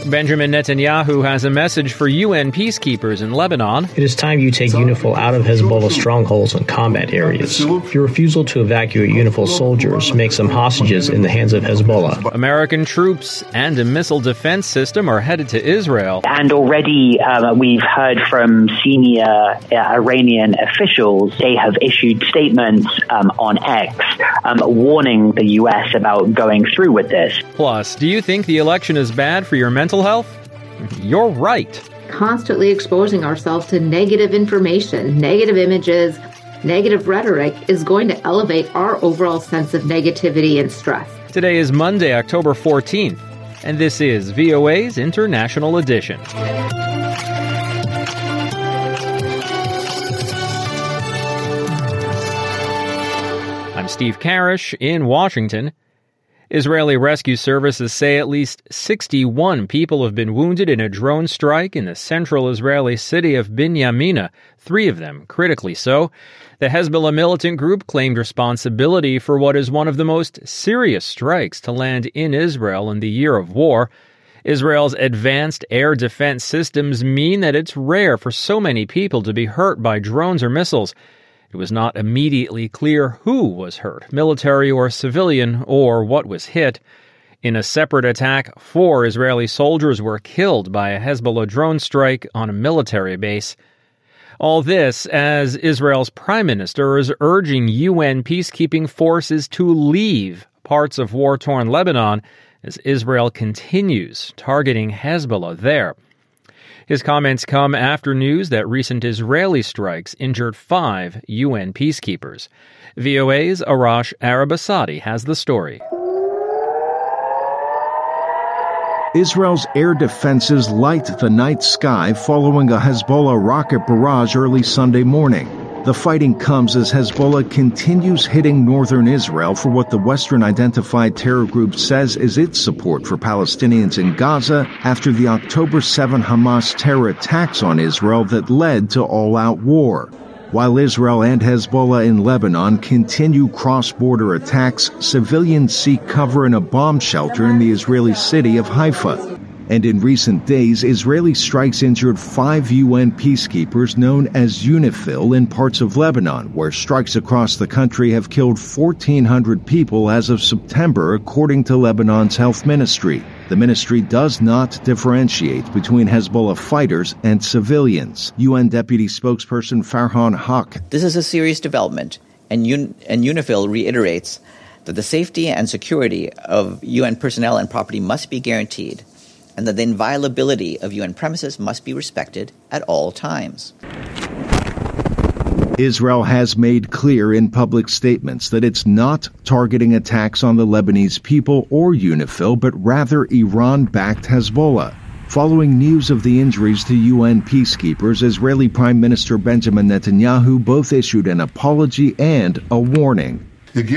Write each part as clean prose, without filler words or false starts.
Benjamin Netanyahu has a message for UN peacekeepers in Lebanon. It is time you take UNIFIL out of Hezbollah strongholds and combat areas. Your refusal to evacuate UNIFIL soldiers makes them hostages in the hands of Hezbollah. American troops and a missile defense system are headed to Israel. And already we've heard from senior Iranian officials. They have issued statements on X warning the U.S. about going through with this. Plus, do you think the election is bad for your mental health? You're right. Constantly exposing ourselves to negative information, negative images, negative rhetoric is going to elevate our overall sense of negativity and stress. Today is Monday, October 14th, and this is VOA's International Edition. I'm Steve Karish in Washington. Israeli rescue services say at least 61 people have been wounded in a drone strike in the central Israeli city of Binyamina, 3 of them critically so. The Hezbollah militant group claimed responsibility for what is one of the most serious strikes to land in Israel in the year of war. Israel's advanced air defense systems mean that it's rare for so many people to be hurt by drones or missiles. It was not immediately clear who was hurt, military or civilian, or what was hit. In a separate attack, 4 Israeli soldiers were killed by a Hezbollah drone strike on a military base. All this as Israel's prime minister is urging UN peacekeeping forces to leave parts of war-torn Lebanon as Israel continues targeting Hezbollah there. His comments come after news that recent Israeli strikes injured 5 UN peacekeepers. VOA's Arash Arabasadi has the story. Israel's air defenses light the night sky following a Hezbollah rocket barrage early Sunday morning. The fighting comes as Hezbollah continues hitting northern Israel for what the Western-identified terror group says is its support for Palestinians in Gaza after the October 7 Hamas terror attacks on Israel that led to all-out war. While Israel and Hezbollah in Lebanon continue cross-border attacks, civilians seek cover in a bomb shelter in the Israeli city of Haifa. And in recent days, Israeli strikes injured 5 UN peacekeepers known as UNIFIL in parts of Lebanon, where strikes across the country have killed 1,400 people as of September, according to Lebanon's health ministry. The ministry does not differentiate between Hezbollah fighters and civilians. UN Deputy Spokesperson Farhan Haq. This is a serious development, and UNIFIL reiterates that the safety and security of UN personnel and property must be guaranteed, and that the inviolability of UN premises must be respected at all times. Israel has made clear in public statements that it's not targeting attacks on the Lebanese people or UNIFIL, but rather Iran-backed Hezbollah. Following news of the injuries to UN peacekeepers, Israeli Prime Minister Benjamin Netanyahu both issued an apology and a warning. It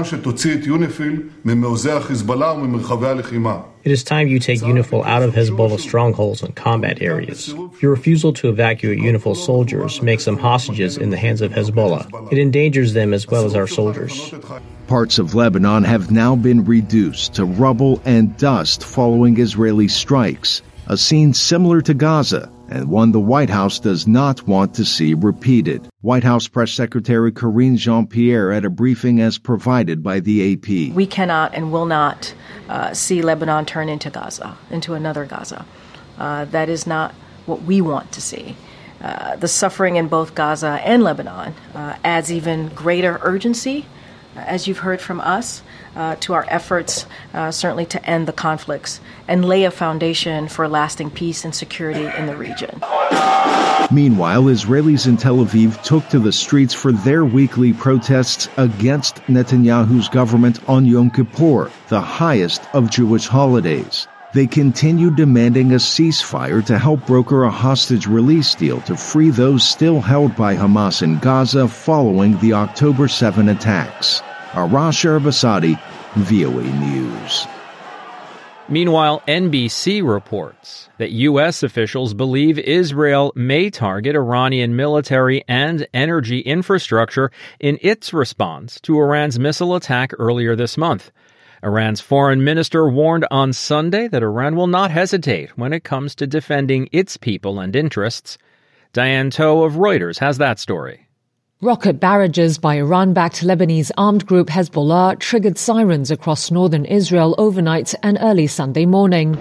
is time you take UNIFIL out of Hezbollah strongholds and combat areas. Your refusal to evacuate UNIFIL soldiers makes them hostages in the hands of Hezbollah. It endangers them as well as our soldiers. Parts of Lebanon have now been reduced to rubble and dust following Israeli strikes, a scene similar to Gaza, and one the White House does not want to see repeated. White House Press Secretary Karine Jean-Pierre at a briefing as provided by the AP. We cannot and will not see Lebanon turn into Gaza, into another Gaza. That is not what we want to see. The suffering in both Gaza and Lebanon adds even greater urgency, as you've heard from us, to our efforts certainly to end the conflicts and lay a foundation for lasting peace and security in the region. Meanwhile, Israelis in Tel Aviv took to the streets for their weekly protests against Netanyahu's government on Yom Kippur, the highest of Jewish holidays. They continued demanding a ceasefire to help broker a hostage release deal to free those still held by Hamas in Gaza following the October 7 attacks. Arash Arabasadi, VOA News. Meanwhile, NBC reports that U.S. officials believe Israel may target Iranian military and energy infrastructure in its response to Iran's missile attack earlier this month. Iran's foreign minister warned on Sunday that Iran will not hesitate when it comes to defending its people and interests. Diane Toe of Reuters has that story. Rocket barrages by Iran-backed Lebanese armed group Hezbollah triggered sirens across northern Israel overnight and early Sunday morning.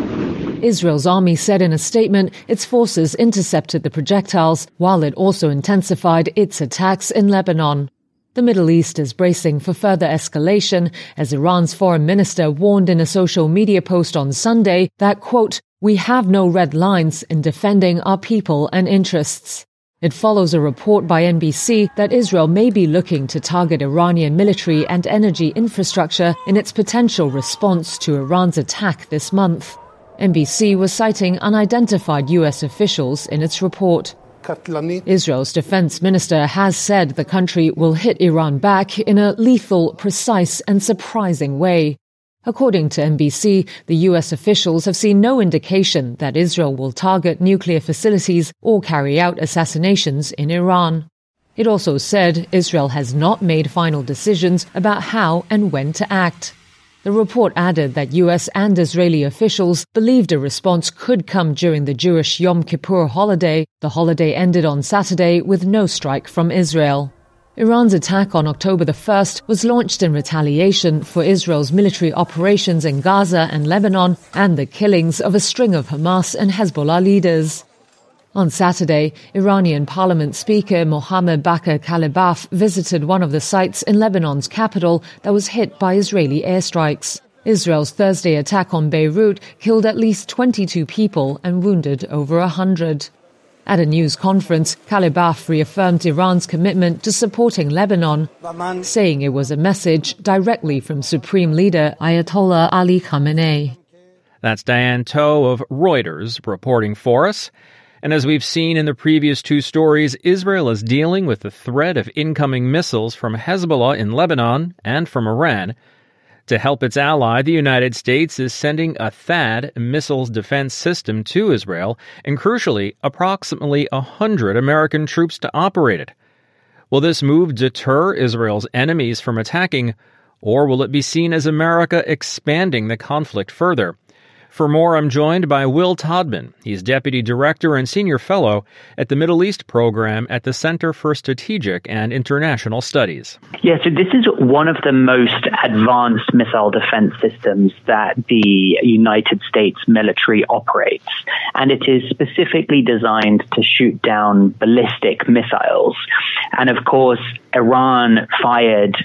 Israel's army said in a statement its forces intercepted the projectiles, while it also intensified its attacks in Lebanon. The Middle East is bracing for further escalation, as Iran's foreign minister warned in a social media post on Sunday that, quote, "We have no red lines in defending our people and interests." It follows a report by NBC that Israel may be looking to target Iranian military and energy infrastructure in its potential response to Iran's attack this month. NBC was citing unidentified U.S. officials in its report. Israel's defense minister has said the country will hit Iran back in a lethal, precise and surprising way. According to NBC, the U.S. officials have seen no indication that Israel will target nuclear facilities or carry out assassinations in Iran. It also said Israel has not made final decisions about how and when to act. The report added that U.S. and Israeli officials believed a response could come during the Jewish Yom Kippur holiday. The holiday ended on Saturday with no strike from Israel. Iran's attack on October the 1st was launched in retaliation for Israel's military operations in Gaza and Lebanon and the killings of a string of Hamas and Hezbollah leaders. On Saturday, Iranian Parliament Speaker Mohammad Bakr Kalibaf visited one of the sites in Lebanon's capital that was hit by Israeli airstrikes. Israel's Thursday attack on Beirut killed at least 22 people and wounded over 100. At a news conference, Kalibaf reaffirmed Iran's commitment to supporting Lebanon, saying it was a message directly from Supreme Leader Ayatollah Ali Khamenei. That's Diane Toe of Reuters reporting for us. And as we've seen in the previous two stories, Israel is dealing with the threat of incoming missiles from Hezbollah in Lebanon and from Iran. To help its ally, the United States is sending a THAAD missiles defense system to Israel, and crucially, approximately 100 American troops to operate it. Will this move deter Israel's enemies from attacking, or will it be seen as America expanding the conflict further? For more, I'm joined by Will Todman. He's Deputy Director and Senior Fellow at the Middle East Program at the Center for Strategic and International Studies. Yeah, so this is one of the most advanced missile defense systems that the United States military operates, and it is specifically designed to shoot down ballistic missiles. And of course, Iran fired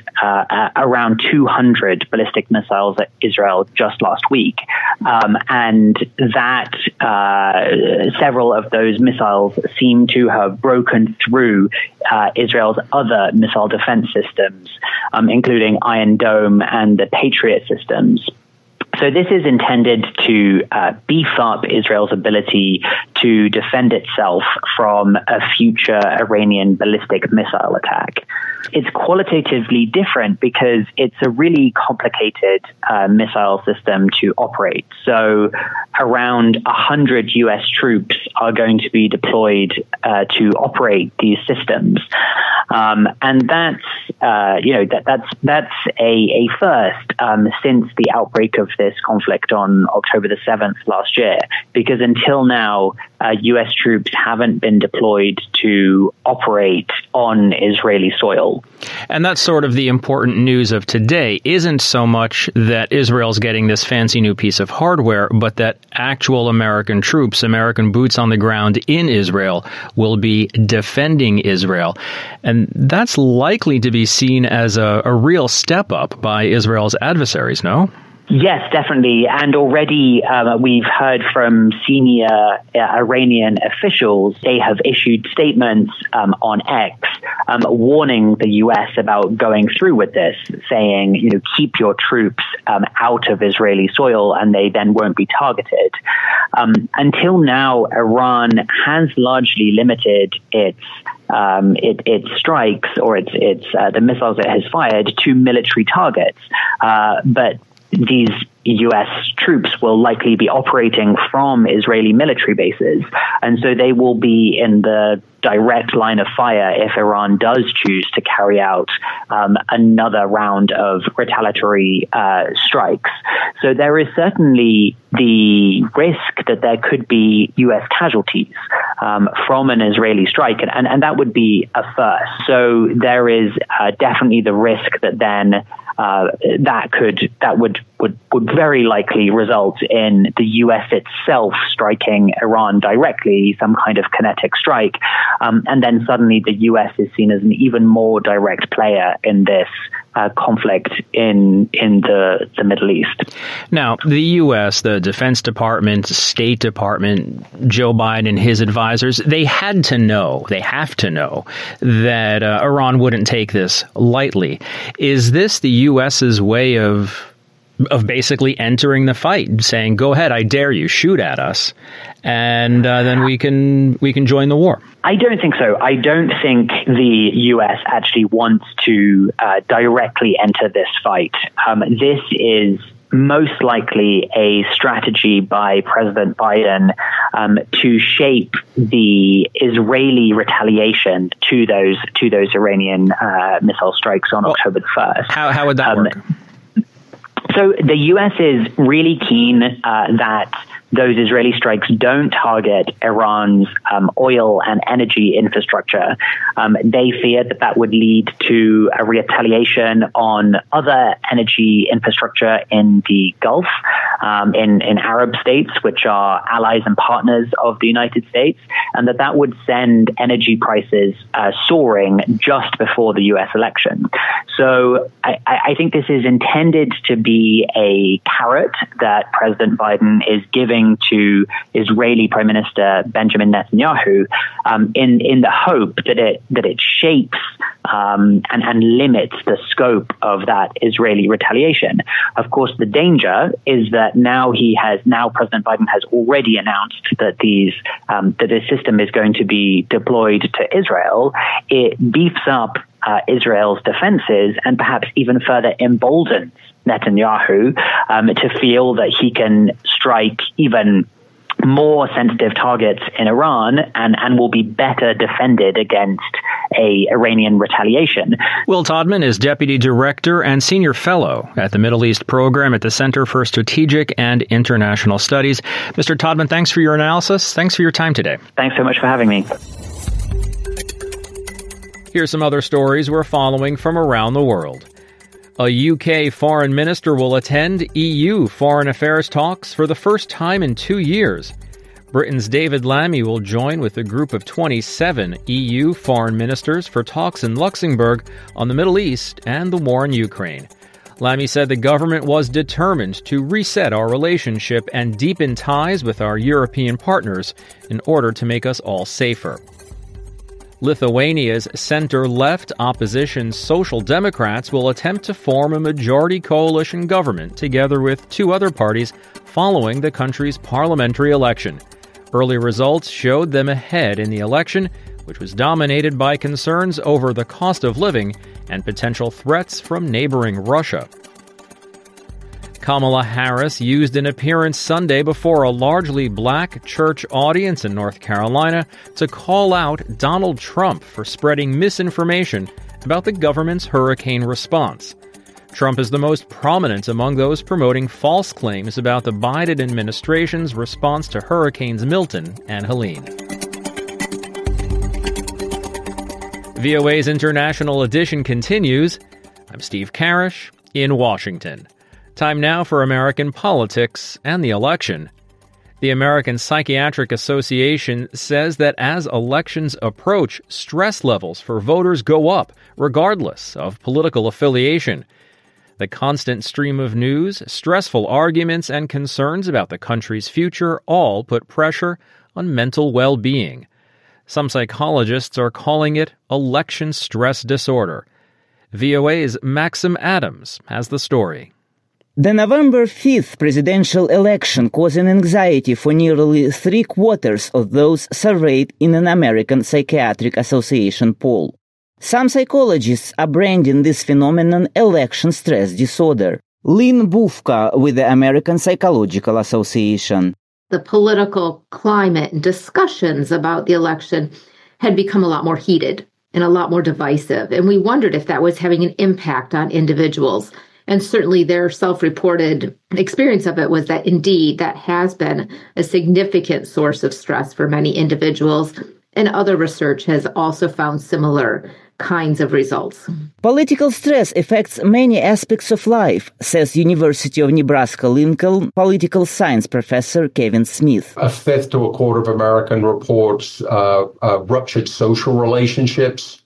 around 200 ballistic missiles at Israel just last week. And that several of those missiles seem to have broken through Israel's other missile defense systems, including Iron Dome and the Patriot systems. So this is intended to beef up Israel's ability to defend itself from a future Iranian ballistic missile attack. It's qualitatively different because it's a really complicated missile system to operate. So around 100 U.S. troops are going to be deployed to operate these systems. And that's a first since the outbreak of this conflict on October the 7th last year, because until now, U.S. troops haven't been deployed to operate on Israeli soil. And that's sort of the important news of today, isn't so much that Israel's getting this fancy new piece of hardware, but that actual American troops, American boots on the ground in Israel, will be defending Israel. And that's likely to be seen as a real step up by Israel's adversaries, no? Yes, definitely. And already we've heard from senior Iranian officials. They have issued statements on X warning the U.S. about going through with this, saying, keep your troops out of Israeli soil and they then won't be targeted. Until now, Iran has largely limited its strikes or its the missiles it has fired to military targets. But these U.S. troops will likely be operating from Israeli military bases. And so they will be in the direct line of fire if Iran does choose to carry out another round of retaliatory strikes. So there is certainly the risk that there could be U.S. casualties from an Israeli strike, and that would be a first. So there is definitely the risk that then that would very likely result in the U.S. itself striking Iran directly, some kind of kinetic strike, and then suddenly the U.S. is seen as an even more direct player in this conflict in the Middle East. Now, the U.S., the Defense Department, State Department, Joe Biden, his advisors, they have to know that Iran wouldn't take this lightly. Is this the U.S.'s way of basically entering the fight, saying, go ahead, I dare you, shoot at us, and then we can join the war? I don't think so. I don't think the U.S. actually wants to directly enter this fight. This is most likely a strategy by President Biden to shape the Israeli retaliation to those Iranian missile strikes on October 1st. How would that work? So the U.S. is really keen that those Israeli strikes don't target Iran's oil and energy infrastructure. They fear that would lead to a retaliation on other energy infrastructure in the Gulf, in Arab states, which are allies and partners of the United States, and that would send energy prices soaring just before the U.S. election. So I think this is intended to be a carrot that President Biden is giving to Israeli Prime Minister Benjamin Netanyahu in the hope that it shapes and limits the scope of that Israeli retaliation. Of course, the danger is that now President Biden has already announced that this system is going to be deployed to Israel. It beefs up Israel's defenses and perhaps even further emboldens Netanyahu to feel that he can strike even more sensitive targets in Iran and will be better defended against a Iranian retaliation. Will Todman is Deputy Director and Senior Fellow at the Middle East Program at the Center for Strategic and International Studies. Mr. Todman, thanks for your analysis. Thanks for your time today. Thanks so much for having me. Here's some other stories we're following from around the world. A UK foreign minister will attend EU foreign affairs talks for the first time in 2 years. Britain's David Lammy will join with a group of 27 EU foreign ministers for talks in Luxembourg on the Middle East and the war in Ukraine. Lammy said the government was determined to reset our relationship and deepen ties with our European partners in order to make us all safer. Lithuania's center-left opposition Social Democrats will attempt to form a majority coalition government together with two other parties following the country's parliamentary election. Early results showed them ahead in the election, which was dominated by concerns over the cost of living and potential threats from neighboring Russia. Kamala Harris used an appearance Sunday before a largely black church audience in North Carolina to call out Donald Trump for spreading misinformation about the government's hurricane response. Trump is the most prominent among those promoting false claims about the Biden administration's response to Hurricanes Milton and Helene. VOA's International Edition continues. I'm Steve Karish in Washington. Time now for American politics and the election. The American Psychiatric Association says that as elections approach, stress levels for voters go up, regardless of political affiliation. The constant stream of news, stressful arguments, and concerns about the country's future all put pressure on mental well-being. Some psychologists are calling it election stress disorder. VOA's Maxim Adams has the story. The November 5th presidential election caused anxiety for nearly 3/4 of those surveyed in an American Psychiatric Association poll. Some psychologists are branding this phenomenon election stress disorder. Lynn Bufka with the American Psychological Association. The political climate and discussions about the election had become a lot more heated and a lot more divisive. And we wondered if that was having an impact on individuals. And certainly their self-reported experience of it was that indeed that has been a significant source of stress for many individuals. And other research has also found similar kinds of results. Political stress affects many aspects of life, says University of Nebraska-Lincoln political science professor Kevin Smith. A fifth to a quarter of American reports ruptured social relationships,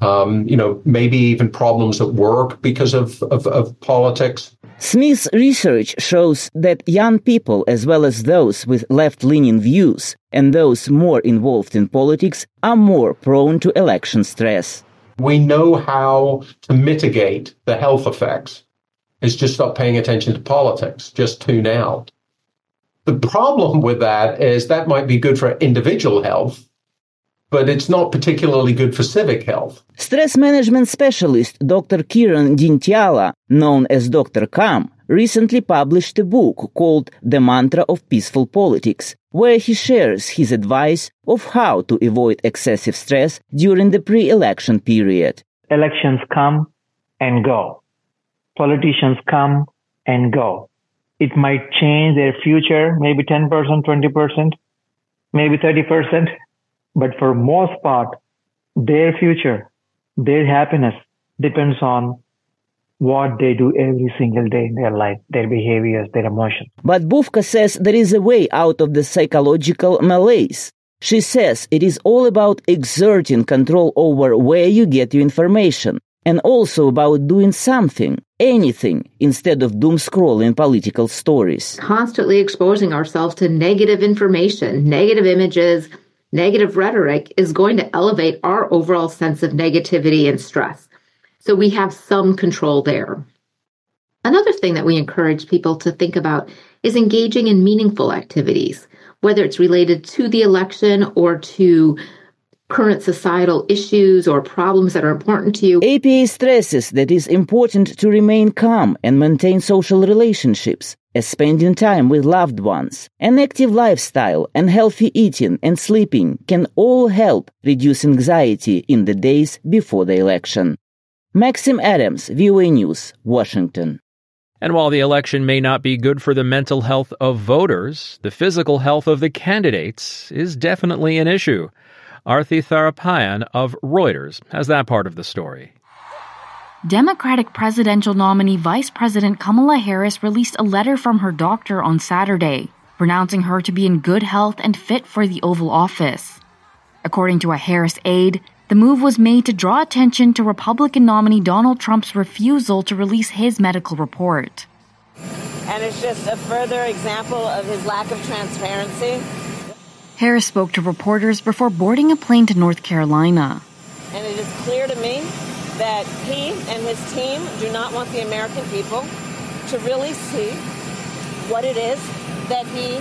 maybe even problems at work because of politics. Smith's research shows that young people, as well as those with left-leaning views and those more involved in politics, are more prone to election stress. We know how to mitigate the health effects. It's just stop paying attention to politics, just tune out. The problem with that is that might be good for individual health, but it's not particularly good for civic health. Stress management specialist Dr. Kiran Dintyala, known as Dr. Calm, recently published a book called The Mantra of Peaceful Politics, where he shares his advice of how to avoid excessive stress during the pre-election period. Elections come and go. Politicians come and go. It might change their future, maybe 10%, 20%, maybe 30%. But for most part, their future, their happiness depends on what they do every single day in their life, their behaviors, their emotions. But Bufka says there is a way out of the psychological malaise. She says it is all about exerting control over where you get your information, and also about doing something, anything, instead of doom-scrolling political stories. Constantly exposing ourselves to negative information, negative images, negative rhetoric is going to elevate our overall sense of negativity and stress. So we have some control there. Another thing that we encourage people to think about is engaging in meaningful activities, whether it's related to the election or to current societal issues or problems that are important to you. APA stresses that it is important to remain calm and maintain social relationships, as spending time with loved ones. An active lifestyle and healthy eating and sleeping can all help reduce anxiety in the days before the election. Maxim Adams, VOA News, Washington. And while the election may not be good for the mental health of voters, the physical health of the candidates is definitely an issue. Arthi Tharapayan of Reuters has that part of the story. Democratic presidential nominee Vice President Kamala Harris released a letter from her doctor on Saturday, pronouncing her to be in good health and fit for the Oval Office. According to a Harris aide, the move was made to draw attention to Republican nominee Donald Trump's refusal to release his medical report. And it's just a further example of his lack of transparency. Harris spoke to reporters before boarding a plane to North Carolina. And it is clear to me that he and his team do not want the American people to really see what it is that he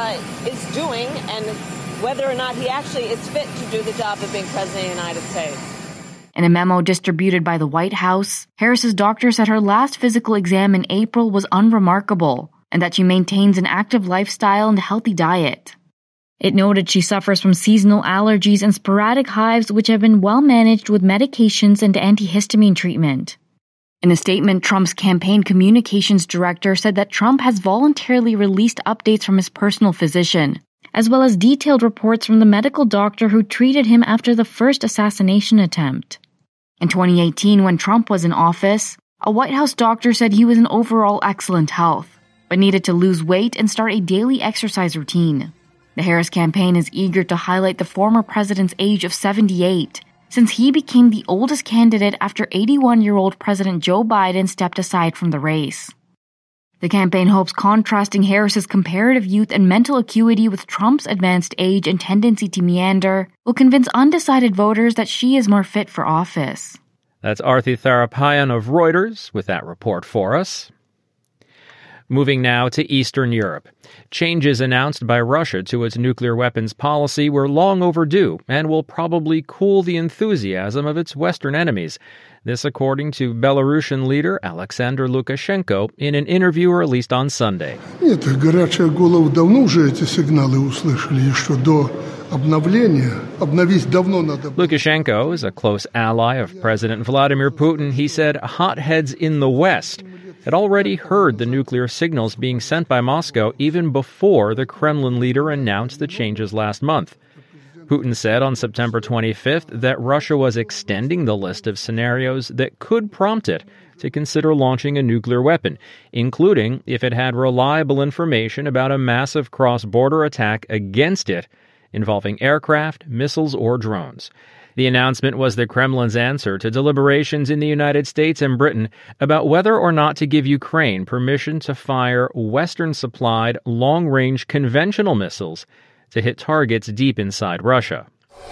is doing and whether or not he actually is fit to do the job of being president of the United States. In a memo distributed by the White House, Harris's doctor said her last physical exam in April was unremarkable and that she maintains an active lifestyle and a healthy diet. It noted she suffers from seasonal allergies and sporadic hives which have been well managed with medications and antihistamine treatment. In a statement, Trump's campaign communications director said that Trump has voluntarily released updates from his personal physician, as well as detailed reports from the medical doctor who treated him after the first assassination attempt. In 2018, when Trump was in office, a White House doctor said he was in overall excellent health, but needed to lose weight and start a daily exercise routine. The Harris campaign is eager to highlight the former president's age of 78, since he became the oldest candidate after 81-year-old President Joe Biden stepped aside from the race. The campaign hopes contrasting Harris's comparative youth and mental acuity with Trump's advanced age and tendency to meander will convince undecided voters that she is more fit for office. That's Arthi Tharapayan of Reuters with that report for us. Moving now to Eastern Europe. Changes announced by Russia to its nuclear weapons policy were long overdue and will probably cool the enthusiasm of its Western enemies. This according to Belarusian leader Alexander Lukashenko in an interview released on Sunday. Lukashenko is a close ally of President Vladimir Putin. He said hotheads in the West had already heard the nuclear signals being sent by Moscow even before the Kremlin leader announced the changes last month. Putin said on September 25th that Russia was extending the list of scenarios that could prompt it to consider launching a nuclear weapon, including if it had reliable information about a massive cross-border attack against it involving aircraft, missiles, or drones. The announcement was the Kremlin's answer to deliberations in the United States and Britain about whether or not to give Ukraine permission to fire Western-supplied long-range conventional missiles to hit targets deep inside Russia.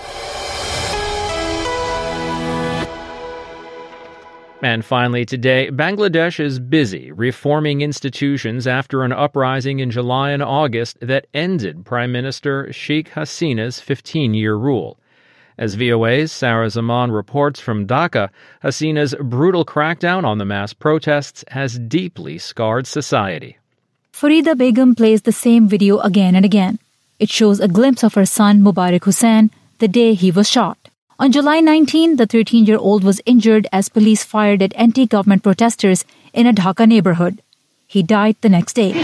And finally today, Bangladesh is busy reforming institutions after an uprising in July and August that ended Prime Minister Sheikh Hasina's 15-year rule. As VOA's Sarah Zaman reports from Dhaka, Hasina's brutal crackdown on the mass protests has deeply scarred society. Farida Begum plays the same video again and again. It shows a glimpse of her son, Mubarak Hussain, the day he was shot. On July 19, the 13-year-old was injured as police fired at anti-government protesters in a Dhaka neighborhood. He died the next day.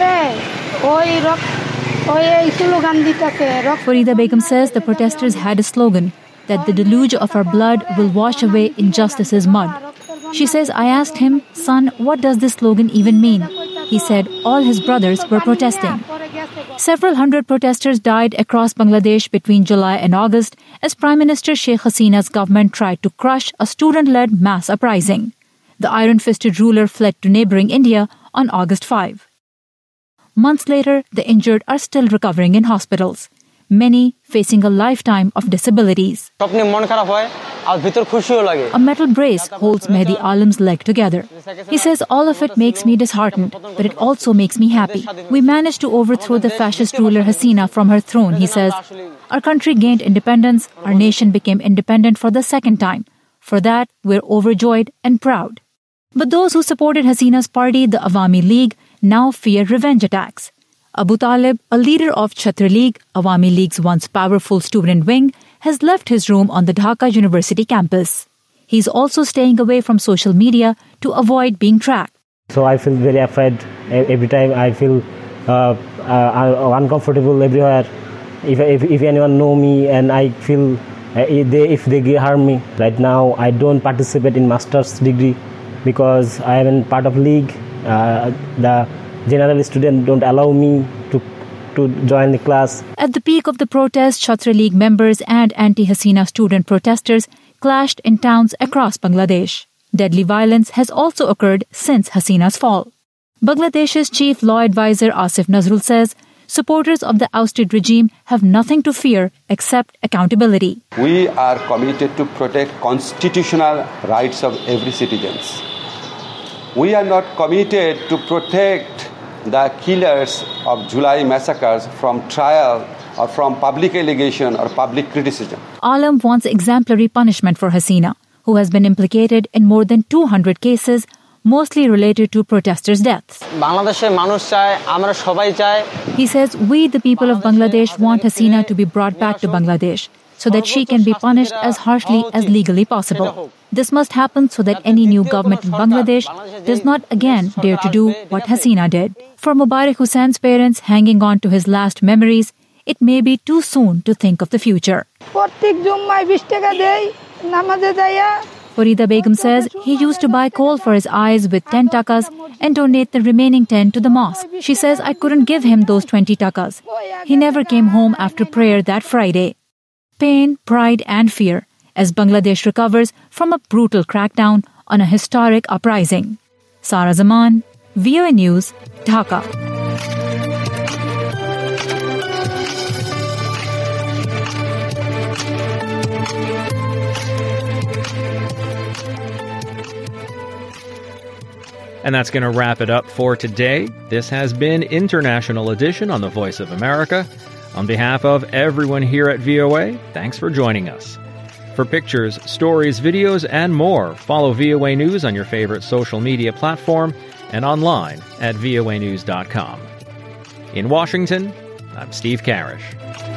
Farida Begum says the protesters had a slogan that the deluge of our blood will wash away injustice's mud. She says, I asked him, son, what does this slogan even mean? He said all his brothers were protesting. Several hundred protesters died across Bangladesh between July and August as Prime Minister Sheikh Hasina's government tried to crush a student-led mass uprising. The iron-fisted ruler fled to neighboring India on August 5. Months later, the injured are still recovering in hospitals, many facing a lifetime of disabilities. A metal brace holds Mehdi Alam's leg together. He says all of it makes me disheartened, but it also makes me happy. We managed to overthrow the fascist ruler Hasina from her throne, he says. Our country gained independence, our nation became independent for the second time. For that, we're overjoyed and proud. But those who supported Hasina's party, the Awami League, now fear revenge attacks. Abu Talib, a leader of Chhatra League, Awami League's once powerful student wing, has left his room on the Dhaka University campus. He's also staying away from social media to avoid being tracked. So I feel very afraid every time. I feel uncomfortable everywhere. If anyone know me, and I feel if they harm me. Right now, I don't participate in master's degree because I am in part of league. The general students don't allow me to join the class. At the peak of the protest, Chhatra League members and anti-Hasina student protesters clashed in towns across Bangladesh. Deadly violence has also occurred since Hasina's fall. Bangladesh's chief law advisor Asif Nazrul says supporters of the ousted regime have nothing to fear except accountability. We are committed to protect constitutional rights of every citizen. We are not committed to protect the killers of July massacres from trial or from public allegation or public criticism. Alam wants exemplary punishment for Hasina, who has been implicated in more than 200 cases, mostly related to protesters' deaths. He says, we, the people of Bangladesh, want Hasina to be brought back to Bangladesh so that she can be punished as harshly as legally possible. This must happen so that any new government in Bangladesh does not again dare to do what Hasina did. For Mubarak Hussain's parents hanging on to his last memories, it may be too soon to think of the future. Farida Begum says he used to buy coal for his eyes with 10 takas and donate the remaining 10 to the mosque. She says I couldn't give him those 20 takas. He never came home after prayer that Friday. Pain, pride and fear as Bangladesh recovers from a brutal crackdown on a historic uprising. Sarah Zaman, VOA News, Dhaka. And that's going to wrap it up for today. This has been International Edition on the Voice of America. On behalf of everyone here at VOA, thanks for joining us. For pictures, stories, videos, and more, follow VOA News on your favorite social media platform and online at voanews.com. In Washington, I'm Steve Karish.